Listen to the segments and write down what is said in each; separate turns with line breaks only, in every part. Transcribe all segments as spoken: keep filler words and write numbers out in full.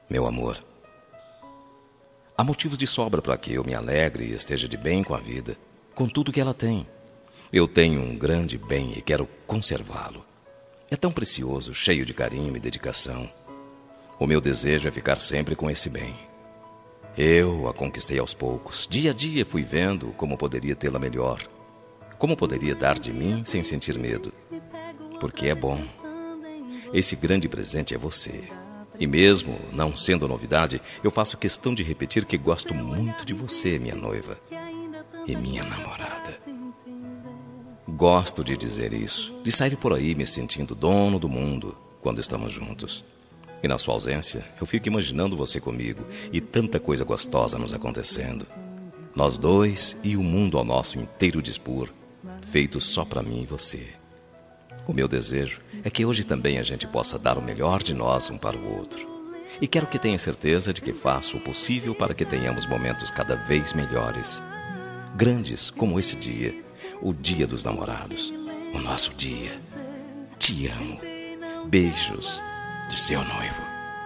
Meu amor, há motivos de sobra para que eu me alegre e esteja de bem com a vida, com tudo que ela tem. Eu tenho um grande bem e quero conservá-lo. É tão precioso, cheio de carinho e dedicação. O meu desejo é ficar sempre com esse bem. Eu a conquistei aos poucos. Dia a dia fui vendo como poderia tê-la melhor. Como poderia dar de mim sem sentir medo. Porque é bom. Esse grande presente é você. E mesmo não sendo novidade, eu faço questão de repetir que gosto muito de você, minha noiva. E minha namorada. Gosto de dizer isso, de sair por aí me sentindo dono do mundo quando estamos juntos. E na sua ausência, eu fico imaginando você comigo e tanta coisa gostosa nos acontecendo. Nós dois e o mundo ao nosso inteiro dispor, feito só para mim e você. O meu desejo é que hoje também a gente possa dar o melhor de nós um para o outro. E quero que tenha certeza de que faço o possível para que tenhamos momentos cada vez melhores. Grandes como esse dia, o dia dos namorados, o nosso dia. Te amo. Beijos de seu noivo.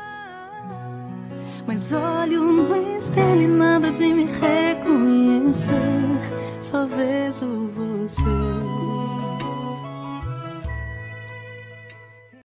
Mas olho no espelho e nada de me reconhecer. Só vejo você.